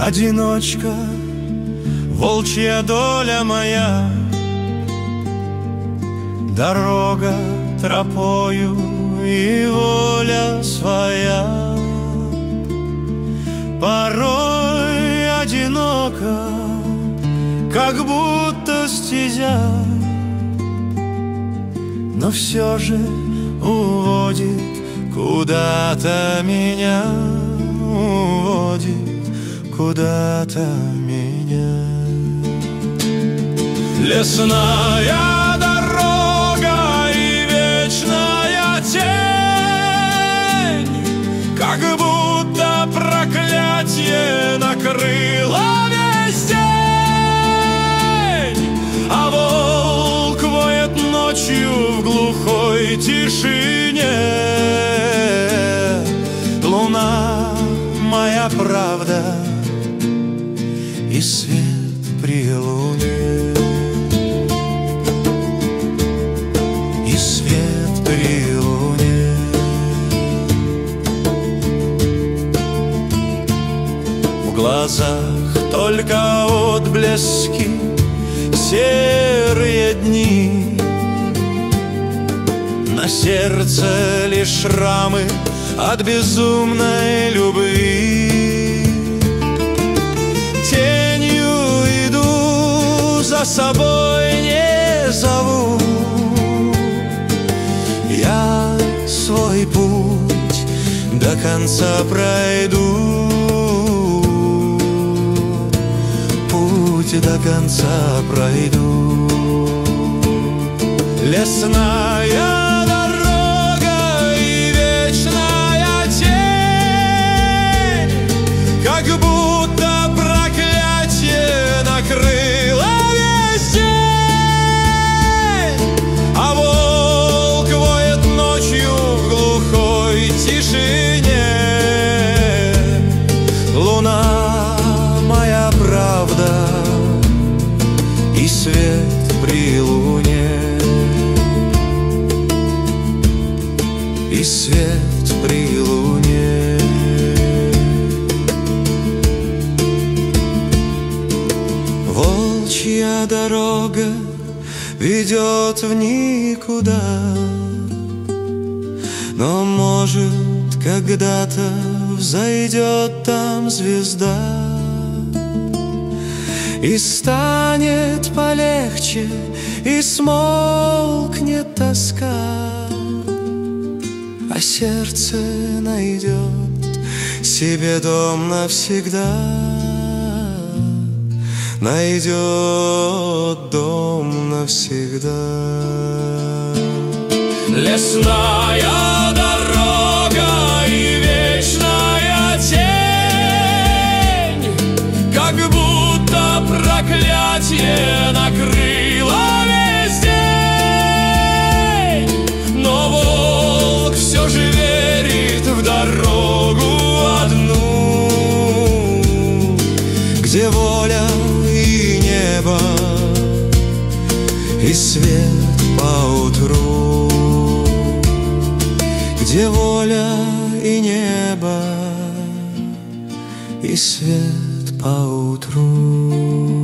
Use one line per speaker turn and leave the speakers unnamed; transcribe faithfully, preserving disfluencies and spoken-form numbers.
одиночка, волчья доля моя, дорога тропою и воля своя. Порой одиноко, как будто стезя, но все же уводит куда-то меня, уводит куда-то меня. Лесная дорога и вечная тень, как будто проклятие накрыло весь день, а волк воет ночью в глухой тишине. Луна моя правда и свет при луне, и свет при луне. В глазах только отблески, серые дни, на сердце лишь шрамы от безумной любви. Тенью иду, за собой не зову, я свой путь до конца пройду, путь до конца пройду. Лесная как будто проклятие накрыло весь день, а волк воет ночью в глухой тишине. Луна моя правда и свет при луне, и свет при луне. Волчья дорога ведет в никуда, но, может, когда-то взойдет там звезда, и станет полегче, и смолкнет тоска, а сердце найдет себе дом навсегда, найдет дом навсегда. Лесная дорога и вечная тень, как будто проклятие накрыло весь день, но волк все же верит в дорогу одну, где воля и небо, и свет поутру, где воля и небо, и свет поутру.